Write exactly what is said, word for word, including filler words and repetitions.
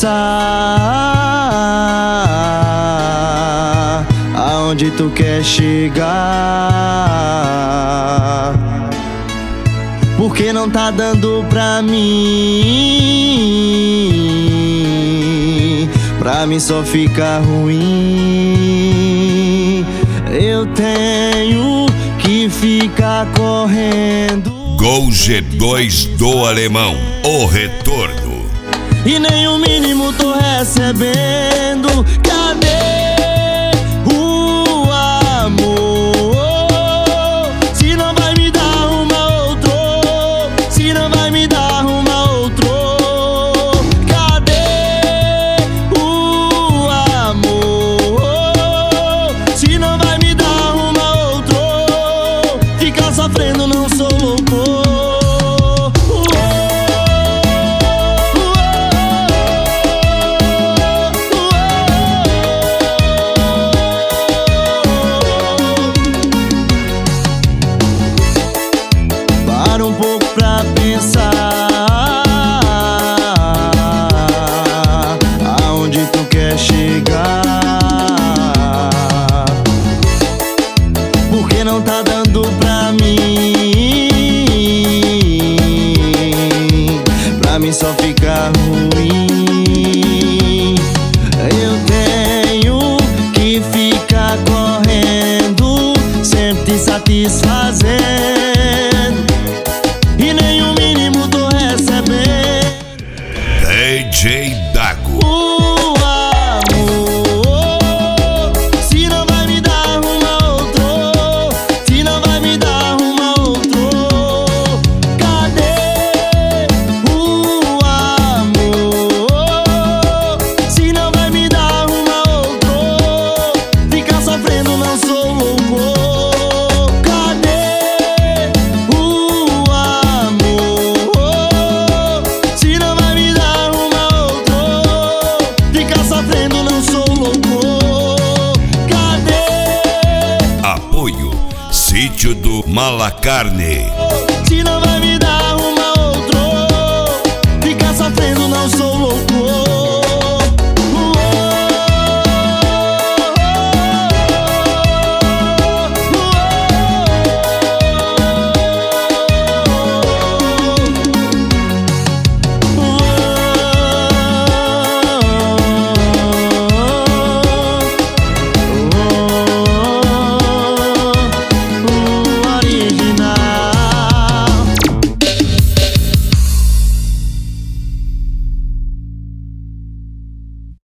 pensar aonde tu quer chegar, porque não tá dando pra mim. Pra mim só fica ruim. Eu tenho que ficar correndo. Gol G dois do Alemão, o retorno. E nem o mínimo tô recebendo. Cadê o amor? Se não vai me dar uma outro, se não vai me dar uma outro. Cadê o amor? Se não vai me dar uma outro, ficar sofrendo não sou louco. Um pouco pra pensar aonde tu quer chegar, porque não tá dando pra mim. Pra mim só fica ruim. Eu tenho que ficar correndo, sempre te satisfazendo, e nem o mínimo tô recebendo. D J Dago. O amor, se não vai me dar uma outro, se não vai me dar uma outro. Cadê o amor? Se não vai me dar uma outro, ficar sofrendo não sou louco. Cadê o amor? Se não vai me dar uma outro, ficar sofrendo não sou louco. Cadê? Apoio Sítio do Malacarne. Se não vai me